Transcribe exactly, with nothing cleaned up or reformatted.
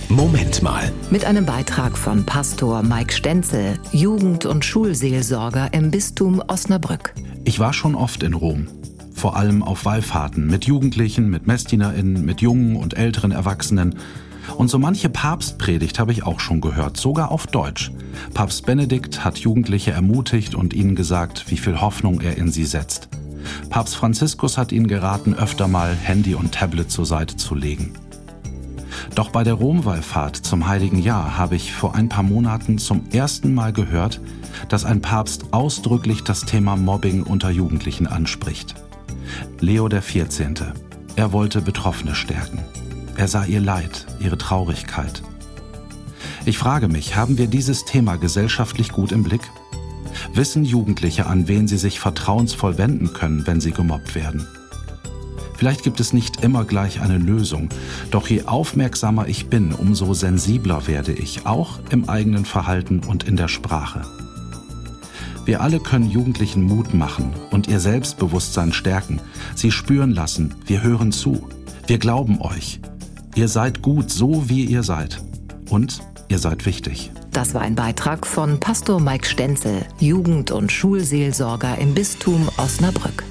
Moment mal. Mit einem Beitrag von Pastor Mike Stenzel, Jugend- und Schulseelsorger im Bistum Osnabrück. Ich war schon oft in Rom. Vor allem auf Wallfahrten mit Jugendlichen, mit MessdienerInnen, mit jungen und älteren Erwachsenen. Und so manche Papstpredigt habe ich auch schon gehört, sogar auf Deutsch. Papst Benedikt hat Jugendliche ermutigt und ihnen gesagt, wie viel Hoffnung er in sie setzt. Papst Franziskus hat ihnen geraten, öfter mal Handy und Tablet zur Seite zu legen. Doch bei der Rom-Wallfahrt zum Heiligen Jahr habe ich vor ein paar Monaten zum ersten Mal gehört, dass ein Papst ausdrücklich das Thema Mobbing unter Jugendlichen anspricht. Leo der vierzehnte. Er wollte Betroffene stärken. Er sah ihr Leid, ihre Traurigkeit. Ich frage mich, haben wir dieses Thema gesellschaftlich gut im Blick? Wissen Jugendliche, an wen sie sich vertrauensvoll wenden können, wenn sie gemobbt werden? Vielleicht gibt es nicht immer gleich eine Lösung, doch je aufmerksamer ich bin, umso sensibler werde ich, auch im eigenen Verhalten und in der Sprache. Wir alle können Jugendlichen Mut machen und ihr Selbstbewusstsein stärken, sie spüren lassen, wir hören zu, wir glauben euch. Ihr seid gut, so wie ihr seid. Und ihr seid wichtig. Das war ein Beitrag von Pastor Mike Stenzel, Jugend- und Schulseelsorger im Bistum Osnabrück.